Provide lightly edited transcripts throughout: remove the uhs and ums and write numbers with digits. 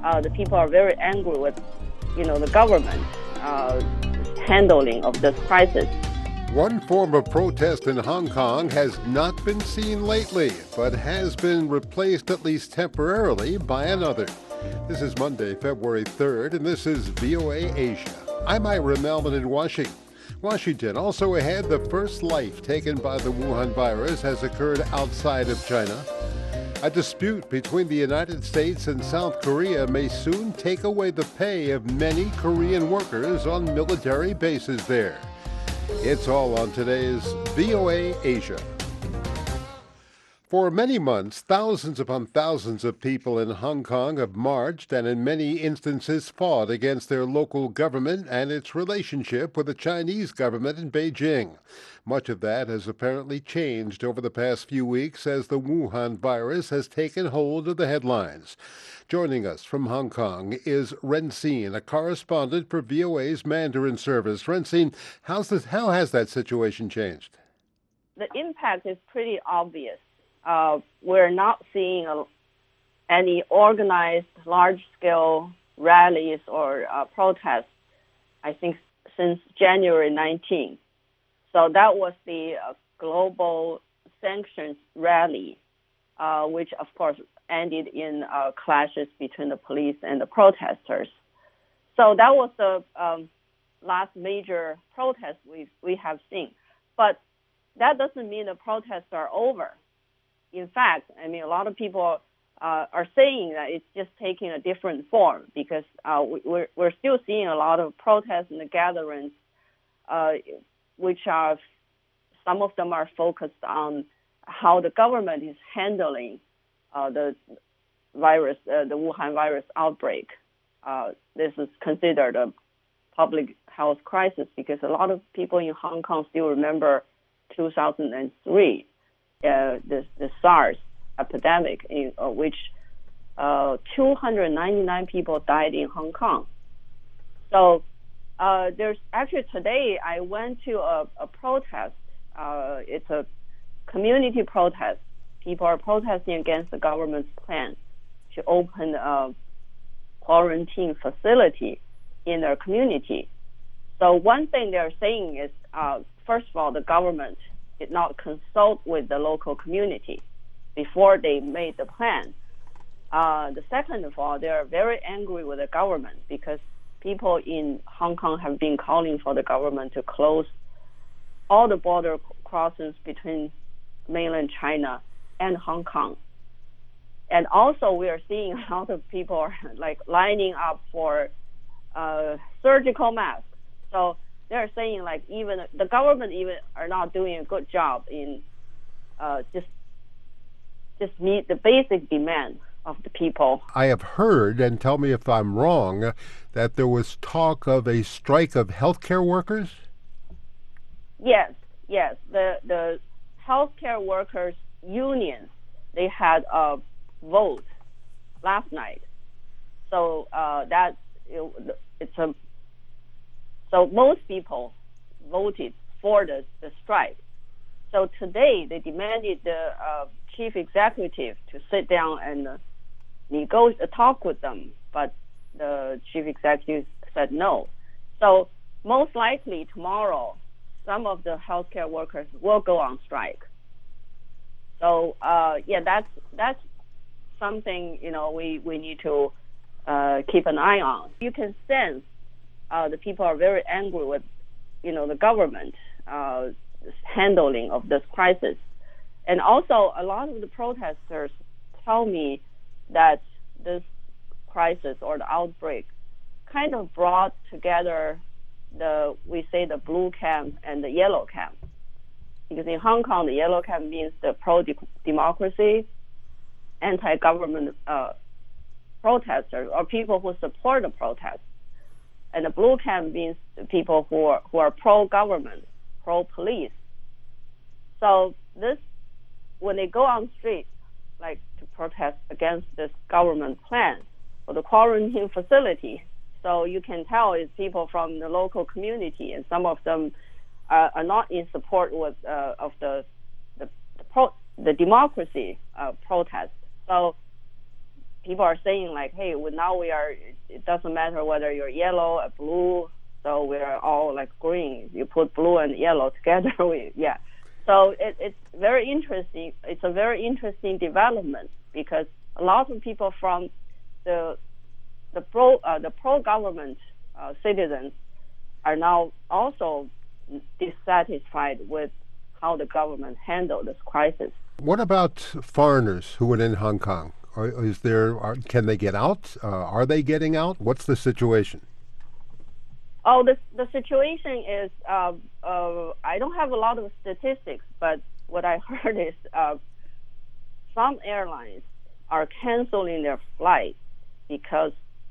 the people are very angry with, the government handling of this crisis. One form of protest in Hong Kong has not been seen lately, but has been replaced at least temporarily by another. This is Monday, February 3rd, and this is VOA Asia. I'm Ira Melvin in Washington. Also ahead, the first life taken by the Wuhan virus has occurred outside of China. A dispute between the United States and South Korea may soon take away the pay of many Korean workers on military bases there. It's all on today's VOA Asia. For many months, thousands upon thousands of people in Hong Kong have marched and in many instances fought against their local government and its relationship with the Chinese government in Beijing. Much of that has apparently changed over the past few weeks as the Wuhan virus has taken hold of the headlines. Joining us from Hong Kong is Ren Xin, a correspondent for VOA's Mandarin service. Ren Xin, how has that situation changed? The impact is pretty obvious. We're not seeing any organized large-scale rallies or protests, I think, since January 19th. So that was the global sanctions rally, which, of course, ended in clashes between the police and the protesters. So that was the last major protest we have seen. But that doesn't mean the protests are over. In fact, a lot of people are saying that it's just taking a different form because we're still seeing a lot of protests and gatherings, which are, some of them are focused on how the government is handling the virus, the Wuhan virus outbreak. This is considered a public health crisis because a lot of people in Hong Kong still remember 2003. The SARS epidemic, in which 299 people died in Hong Kong. So there's actually today I went to a protest. It's a community protest. People are protesting against the government's plan to open a quarantine facility in their community. So one thing they're saying is, first of all, the government did not consult with the local community before they made the plan. The second of all, they are very angry with the government because people in Hong Kong have been calling for the government to close all the border crossings between mainland China and Hong Kong. And also we are seeing a lot of people are lining up for surgical masks. So they're saying even the government are not doing a good job in just meet the basic demand of the people. I have heard, and tell me if I'm wrong, that there was talk of a strike of healthcare workers? Yes. The healthcare workers unions, they had a vote last night. So So most people voted for the strike. So today they demanded the chief executive to sit down and talk with them, but the chief executive said no. So most likely tomorrow, some of the healthcare workers will go on strike. So that's something we need to keep an eye on. You can sense the people are very angry with, the government handling of this crisis. And also, a lot of the protesters tell me that this crisis or the outbreak kind of brought together the blue camp and the yellow camp. Because in Hong Kong, the yellow camp means the pro-democracy, anti-government protesters, or people who support the protest. And the blue camp means the people who are pro-government, pro-police. So when they go on street, to protest against this government plan for the quarantine facility, so you can tell it's people from the local community, and some of them are not in support of the democracy protest. So people are saying like, hey, now it doesn't matter whether you're yellow or blue, so we're all like green. You put blue and yellow together, yeah. So it's very interesting. It's a very interesting development because a lot of people from the pro-government citizens are now also dissatisfied with how the government handled this crisis. What about foreigners who are in Hong Kong? Can they get out? Are they getting out? What's the situation? Oh, the situation is, I don't have a lot of statistics, but what I heard is some airlines are canceling their flights because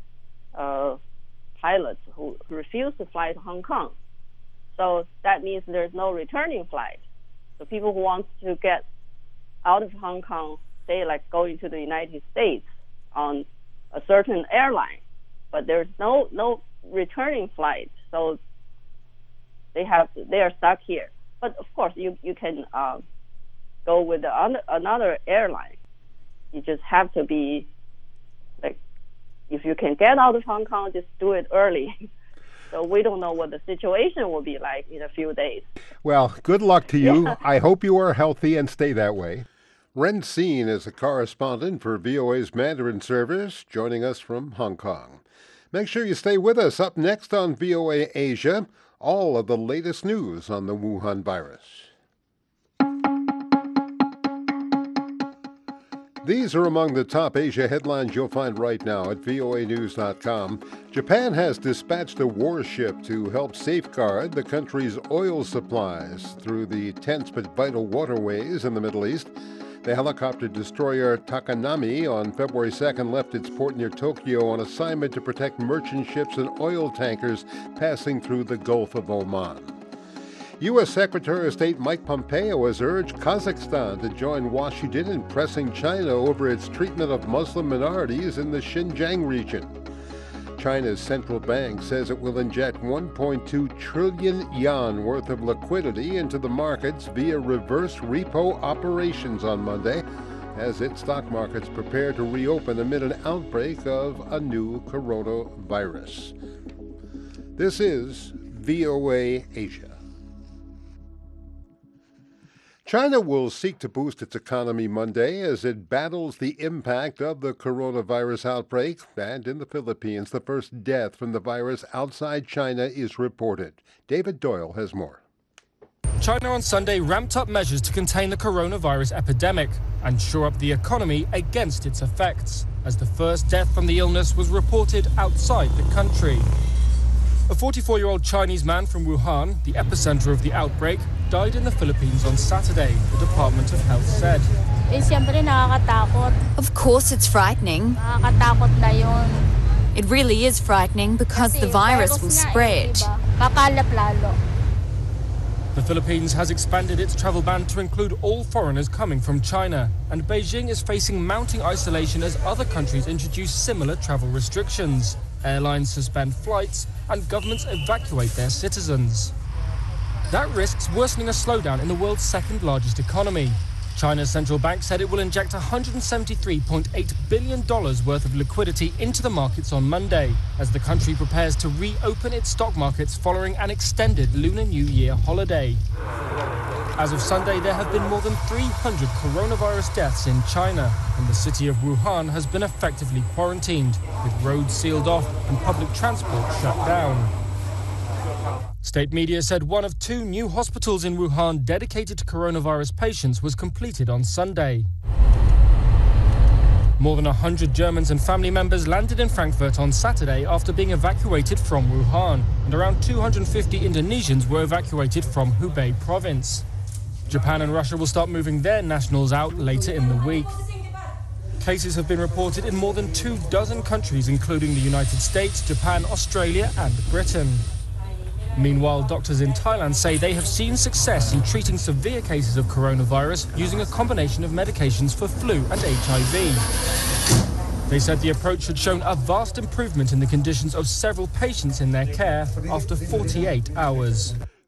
pilots who refuse to fly to Hong Kong. So that means there's no returning flight. So people who want to get out of Hong Kong, say like going to the United States on a certain airline, but there's no returning flight, so they are stuck here. But of course, you can go with another airline. You just have to be like, if you can get out of Hong Kong, just do it early. So we don't know what the situation will be like in a few days. Well, good luck to you. Yeah. I hope you are healthy and stay that way. Ren Xin is a correspondent for VOA's Mandarin service, joining us from Hong Kong. Make sure you stay with us. Up next on VOA Asia, all of the latest news on the Wuhan virus. These are among the top Asia headlines you'll find right now at voanews.com. Japan has dispatched a warship to help safeguard the country's oil supplies through the tense but vital waterways in the Middle East. The helicopter destroyer Takanami on February 2nd left its port near Tokyo on assignment to protect merchant ships and oil tankers passing through the Gulf of Oman. U.S. Secretary of State Mike Pompeo has urged Kazakhstan to join Washington in pressing China over its treatment of Muslim minorities in the Xinjiang region. China's central bank says it will inject 1.2 trillion yuan worth of liquidity into the markets via reverse repo operations on Monday, as its stock markets prepare to reopen amid an outbreak of a new coronavirus. This is VOA Asia. China will seek to boost its economy Monday as it battles the impact of the coronavirus outbreak. And in the Philippines, the first death from the virus outside China is reported. David Doyle has more. China on Sunday ramped up measures to contain the coronavirus epidemic and shore up the economy against its effects, as the first death from the illness was reported outside the country. A 44-year-old Chinese man from Wuhan, the epicenter of the outbreak, died in the Philippines on Saturday, the Department of Health said. Of course it's frightening. It really is frightening because the virus will spread. The Philippines has expanded its travel ban to include all foreigners coming from China, and Beijing is facing mounting isolation as other countries introduce similar travel restrictions. Airlines suspend flights and governments evacuate their citizens. That risks worsening a slowdown in the world's second largest economy. China's central bank said it will inject $173.8 billion worth of liquidity into the markets on Monday, as the country prepares to reopen its stock markets following an extended Lunar New Year holiday. As of Sunday, there have been more than 300 coronavirus deaths in China, and the city of Wuhan has been effectively quarantined, with roads sealed off and public transport shut down. State media said one of 2 new hospitals in Wuhan dedicated to coronavirus patients was completed on Sunday. More than 100 Germans and family members landed in Frankfurt on Saturday after being evacuated from Wuhan, and around 250 Indonesians were evacuated from Hubei province. Japan and Russia will start moving their nationals out later in the week. Cases have been reported in more than 24 countries, including the United States, Japan, Australia, and Britain. Meanwhile, doctors in Thailand say they have seen success in treating severe cases of coronavirus using a combination of medications for flu and HIV. They said the approach had shown a vast improvement in the conditions of several patients in their care after 48 hours.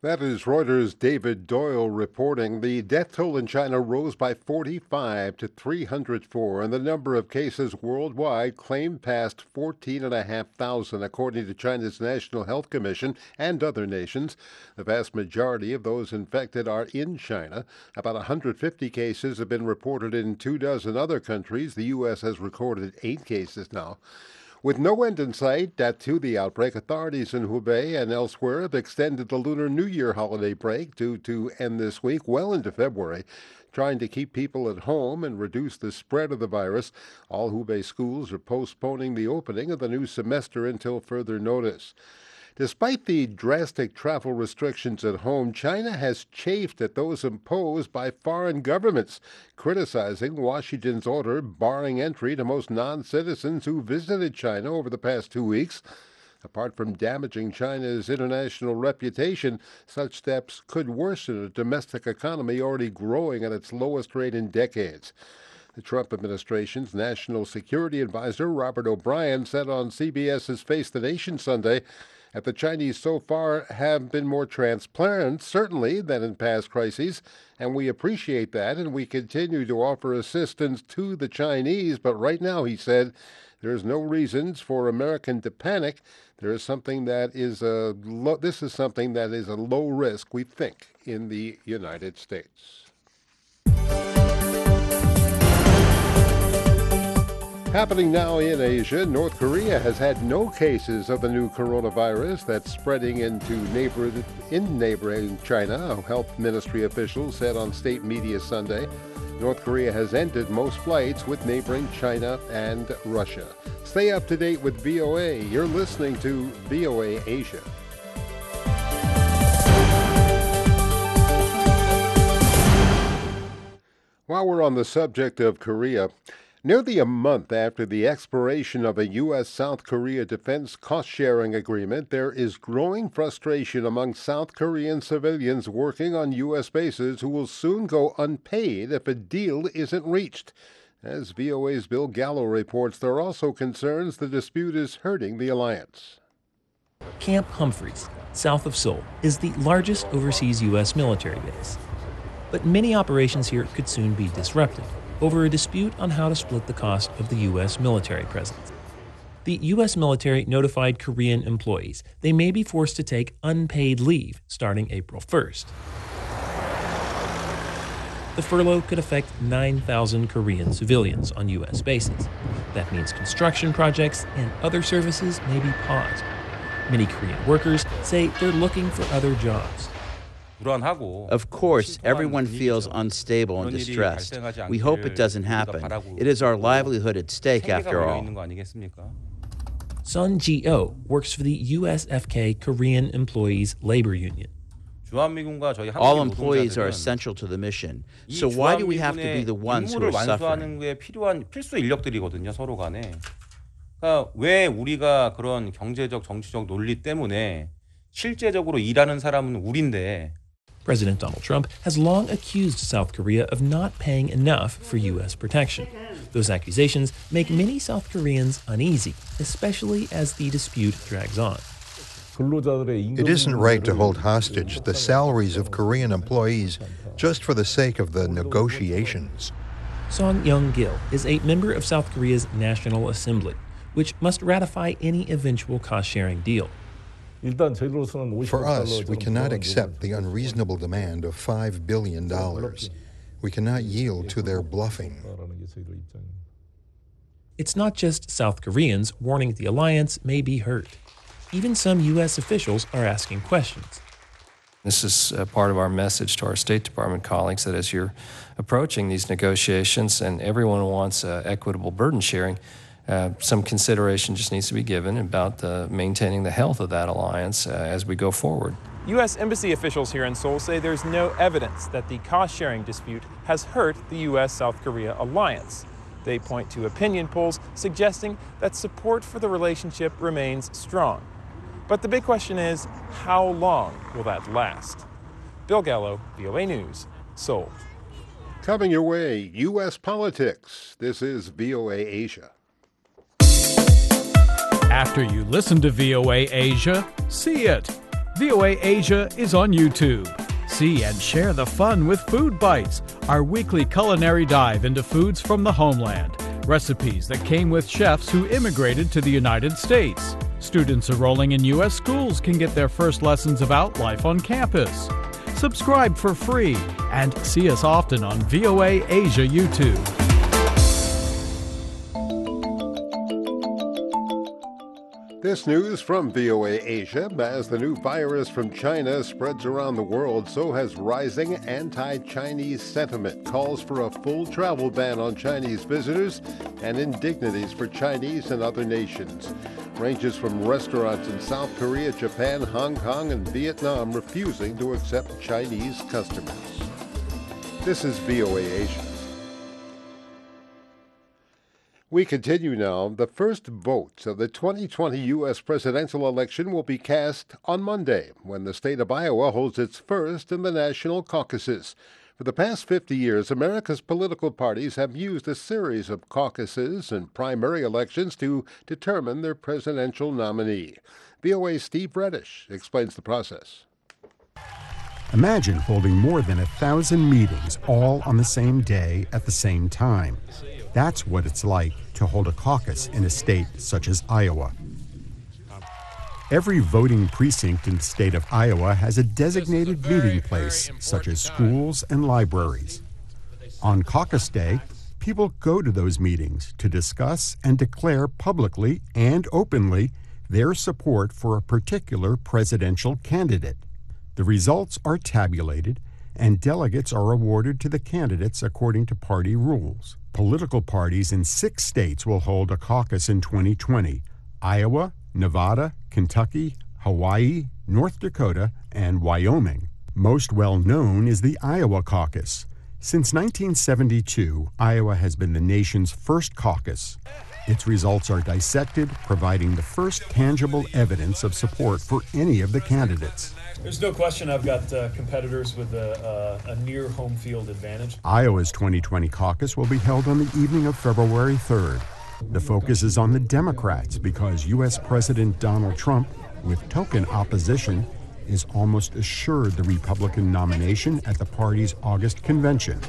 That is Reuters' David Doyle reporting. The death toll in China rose by 45 to 304, and the number of cases worldwide claimed past 14,500, according to China's National Health Commission and other nations. The vast majority of those infected are in China. About 150 cases have been reported in 24 other countries. The U.S. has recorded 8 cases now. With no end in sight to the outbreak, authorities in Hubei and elsewhere have extended the Lunar New Year holiday break due to end this week well into February, trying to keep people at home and reduce the spread of the virus. All Hubei schools are postponing the opening of the new semester until further notice. Despite the drastic travel restrictions at home, China has chafed at those imposed by foreign governments, criticizing Washington's order barring entry to most non-citizens who visited China over the past 2 weeks. Apart from damaging China's international reputation, such steps could worsen a domestic economy already growing at its lowest rate in decades. The Trump administration's national security advisor, Robert O'Brien, said on CBS's Face the Nation Sunday that the Chinese so far have been more transparent, certainly, than in past crises, and we appreciate that, and we continue to offer assistance to the Chinese. But right now, he said, there's no reasons for American to panic. There is something that is this is something that is a low risk, we think, in the United States. Happening now in Asia, North Korea has had no cases of the new coronavirus that's spreading into neighboring China, health ministry officials said on state media Sunday. North Korea has ended most flights with neighboring China and Russia. Stay up to date with VOA. You're listening to VOA Asia. While we're on the subject of Korea, nearly a month after the expiration of a U.S.-South Korea defense cost-sharing agreement, there is growing frustration among South Korean civilians working on U.S. bases who will soon go unpaid if a deal isn't reached. As VOA's Bill Gallo reports, there are also concerns the dispute is hurting the alliance. Camp Humphreys, south of Seoul, is the largest overseas U.S. military base. But many operations here could soon be disrupted over a dispute on how to split the cost of the U.S. military presence. The U.S. military notified Korean employees they may be forced to take unpaid leave starting April 1st. The furlough could affect 9,000 Korean civilians on U.S. bases. That means construction projects and other services may be paused. Many Korean workers say they're looking for other jobs. Of course, everyone feels unstable and distressed. We hope it doesn't happen. It is our livelihood at stake, after all. Sun Ji-oh works for the USFK Korean Employees Labor Union. All employees are essential to the mission. So why do we have to be the ones who are suffering? 왜 우리가 그런 경제적, 정치적 논리 때문에 실제적으로 일하는 사람은 우린데. President Donald Trump has long accused South Korea of not paying enough for U.S. protection. Those accusations make many South Koreans uneasy, especially as the dispute drags on. It isn't right to hold hostage the salaries of Korean employees just for the sake of the negotiations. Song Young-gil is a member of South Korea's National Assembly, which must ratify any eventual cost-sharing deal. For us, we cannot accept the unreasonable demand of $5 billion. We cannot yield to their bluffing. It's not just South Koreans warning the alliance may be hurt. Even some U.S. officials are asking questions. This is part of our message to our State Department colleagues that as you're approaching these negotiations and everyone wants equitable burden sharing, some consideration just needs to be given about maintaining the health of that alliance as we go forward. U.S. Embassy officials here in Seoul say there's no evidence that the cost-sharing dispute has hurt the U.S.-South Korea alliance. They point to opinion polls suggesting that support for the relationship remains strong. But the big question is, how long will that last? Bill Gallo, VOA News, Seoul. Coming your way, U.S. politics. This is VOA Asia. After you listen to VOA Asia, see it. VOA Asia is on YouTube. See and share the fun with Food Bites, our weekly culinary dive into foods from the homeland. Recipes that came with chefs who immigrated to the United States. Students enrolling in U.S. schools can get their first lessons about life on campus. Subscribe for free and see us often on VOA Asia YouTube. This news from VOA Asia. As the new virus from China spreads around the world, so has rising anti-Chinese sentiment. Calls for a full travel ban on Chinese visitors and indignities for Chinese and other nations. Ranges from restaurants in South Korea, Japan, Hong Kong, and Vietnam refusing to accept Chinese customers. This is VOA Asia. We continue now. The first votes of the 2020 U.S. presidential election will be cast on Monday, when the state of Iowa holds its first in the national caucuses. For the past 50 years, America's political parties have used a series of caucuses and primary elections to determine their presidential nominee. VOA's Steve Reddish explains the process. Imagine holding more than 1,000 meetings all on the same day at the same time. That's what it's like to hold a caucus in a state such as Iowa. Every voting precinct in the state of Iowa has a designated meeting place, such as schools and libraries. On caucus day, people go to those meetings to discuss and declare publicly and openly their support for a particular presidential candidate. The results are tabulated, and delegates are awarded to the candidates according to party rules. Political parties in 6 states will hold a caucus in 2020: Iowa, Nevada, Kentucky, Hawaii, North Dakota, and Wyoming. Most well known is the Iowa caucus. Since 1972, Iowa has been the nation's first caucus. Its results are dissected, providing the first tangible evidence of support for any of the candidates. There's no question I've got competitors with a near home field advantage. Iowa's 2020 caucus will be held on the evening of February 3rd. The focus is on the Democrats because U.S. President Donald Trump, with token opposition, is almost assured the Republican nomination at the party's August convention.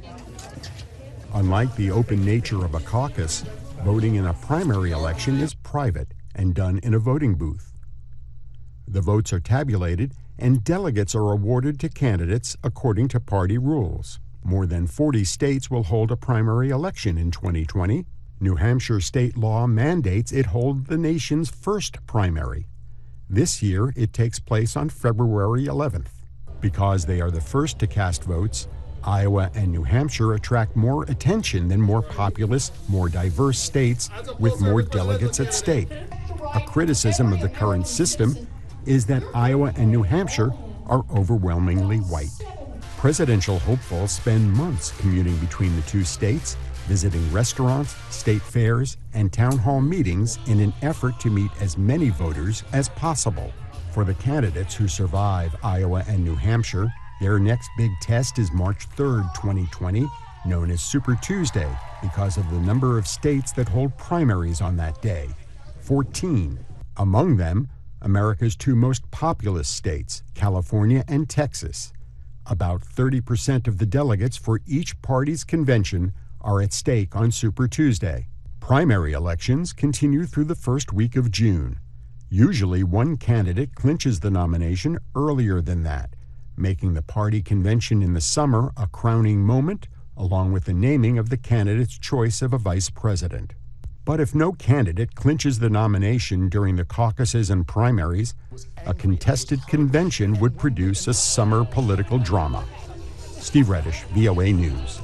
Unlike the open nature of a caucus, voting in a primary election is private and done in a voting booth. The votes are tabulated and delegates are awarded to candidates according to party rules. More than 40 states will hold a primary election in 2020. New Hampshire state law mandates it hold the nation's first primary. This year, it takes place on February 11th. Because they are the first to cast votes, Iowa and New Hampshire attract more attention than more populous, more diverse states with more delegates at stake. A criticism of the current system is that Iowa and New Hampshire are overwhelmingly white. Presidential hopefuls spend months commuting between the two states, visiting restaurants, state fairs, and town hall meetings in an effort to meet as many voters as possible. For the candidates who survive Iowa and New Hampshire, their next big test is March 3rd, 2020, known as Super Tuesday, because of the number of states that hold primaries on that day, 14. Among them, America's 2 most populous states, California and Texas. About 30% of the delegates for each party's convention are at stake on Super Tuesday. Primary elections continue through the first week of June. Usually, one candidate clinches the nomination earlier than that, making the party convention in the summer a crowning moment, along with the naming of the candidate's choice of a vice president. But if no candidate clinches the nomination during the caucuses and primaries, a contested convention would produce a summer political drama. Steve Reddish, VOA News.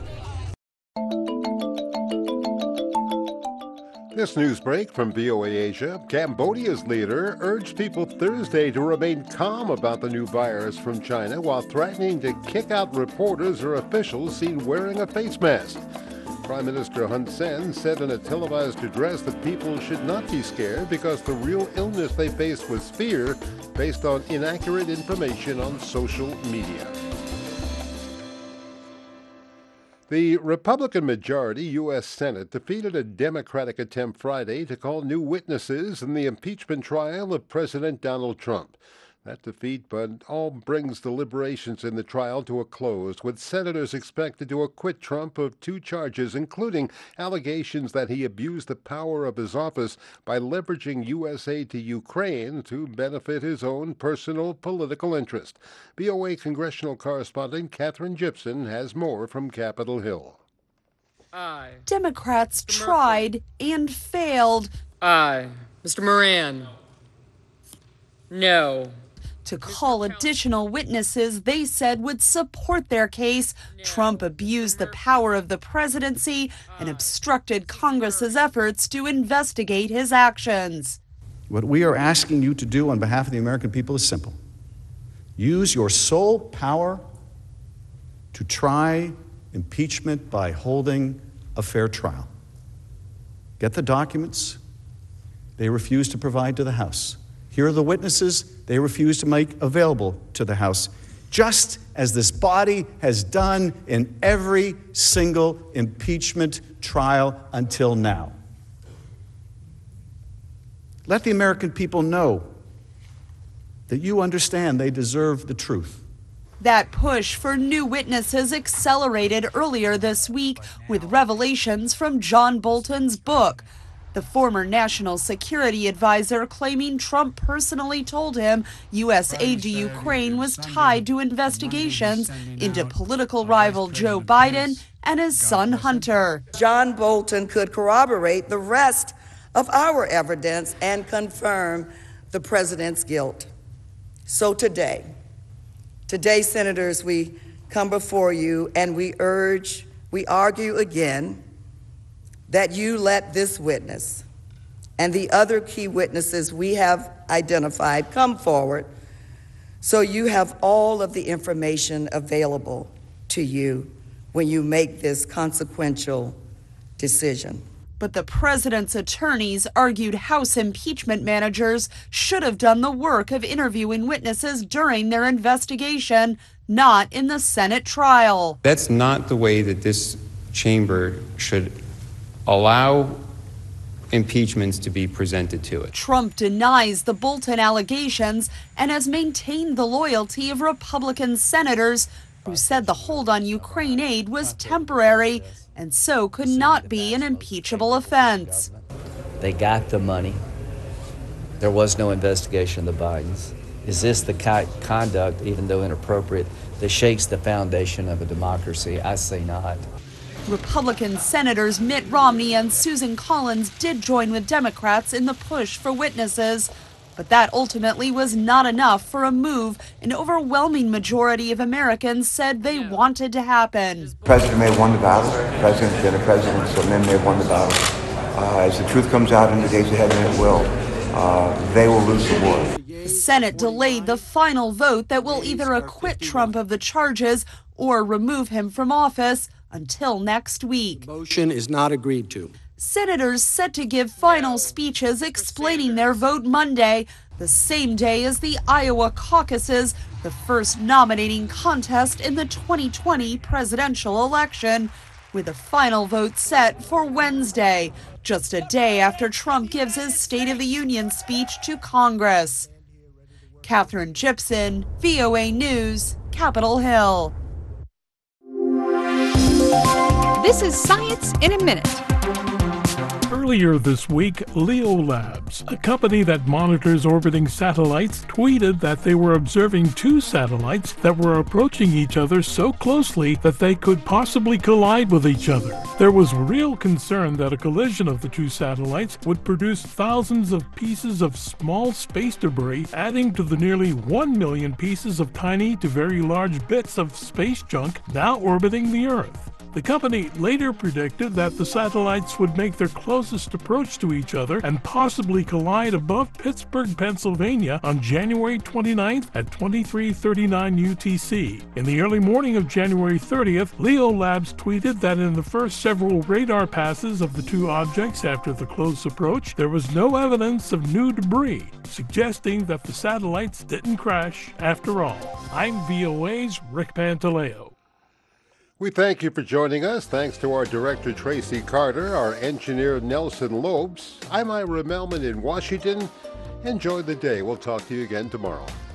This news break from VOA Asia. Cambodia's leader urged people Thursday to remain calm about the new virus from China while threatening to kick out reporters or officials seen wearing a face mask. Prime Minister Hun Sen said in a televised address that people should not be scared because the real illness they faced was fear based on inaccurate information on social media. The Republican majority U.S. Senate defeated a Democratic attempt Friday to call new witnesses in the impeachment trial of President Donald Trump. That defeat, but all brings deliberations in the trial to a close, with senators expected to acquit Trump of 2 charges, including allegations that he abused the power of his office by leveraging U.S. aid to Ukraine to benefit his own personal political interest. VOA congressional correspondent Katherine Gibson has more from Capitol Hill. Aye. Democrats tried and failed. Aye. Mr. Moran. No. To call additional witnesses they said would support their case. Trump abused the power of the presidency and obstructed Congress's efforts to investigate his actions. What we are asking you to do on behalf of the American people is simple. Use your sole power to try impeachment by holding a fair trial. Get the documents they refuse to provide to the House. Here are the witnesses they refuse to make available to the House, just as this body has done in every single impeachment trial until now. Let the American people know that you understand they deserve the truth. That push for new witnesses accelerated earlier this week with revelations from John Bolton's book. The former national security advisor claiming Trump personally told him U.S. aid to Ukraine was tied to investigations into political rival Joe Biden and his son Hunter. John Bolton could corroborate the rest of our evidence and confirm the president's guilt. So today, senators, we come before you and we argue again that you let this witness and the other key witnesses we have identified come forward so you have all of the information available to you when you make this consequential decision. But the president's attorneys argued House impeachment managers should have done the work of interviewing witnesses during their investigation, not in the Senate trial. That's not the way that this chamber should allow impeachments to be presented to it. Trump denies the Bolton allegations and has maintained the loyalty of Republican senators who said the hold on Ukraine aid was temporary and so could not be an impeachable offense. They got the money. There was no investigation of the Bidens. Is this the conduct, even though inappropriate, that shakes the foundation of a democracy? I say not. Republican Senators Mitt Romney and Susan Collins did join with Democrats in the push for witnesses, but that ultimately was not enough for a move an overwhelming majority of Americans said they wanted to happen. The president may have won the battle. The president's been a president, so men may have won the battle. As the truth comes out in the days ahead, and it will, they will lose the war. The Senate delayed the final vote that will either acquit Trump of the charges or remove him from office until next week. The motion is not agreed to. Senators set to give final speeches explaining their vote Monday, the same day as the Iowa caucuses, the first nominating contest in the 2020 presidential election, with a final vote set for Wednesday, just a day after Trump gives his State of the Union speech to Congress. Katherine Gibson, VOA News, Capitol Hill. This is Science in a Minute. Earlier this week, Leo Labs, a company that monitors orbiting satellites, tweeted that they were observing 2 satellites that were approaching each other so closely that they could possibly collide with each other. There was real concern that a collision of the 2 satellites would produce thousands of pieces of small space debris, adding to the nearly 1 million pieces of tiny to very large bits of space junk now orbiting the Earth. The company later predicted that the satellites would make their closest approach to each other and possibly collide above Pittsburgh, Pennsylvania on January 29th at 23:39 UTC. In the early morning of January 30th, Leo Labs tweeted that in the first several radar passes of the 2 objects after the close approach, there was no evidence of new debris, suggesting that the satellites didn't crash after all. I'm VOA's Rick Pantaleo. We thank you for joining us. Thanks to our director, Tracy Carter, our engineer, Nelson Lopes. I'm Ira Melman in Washington. Enjoy the day. We'll talk to you again tomorrow.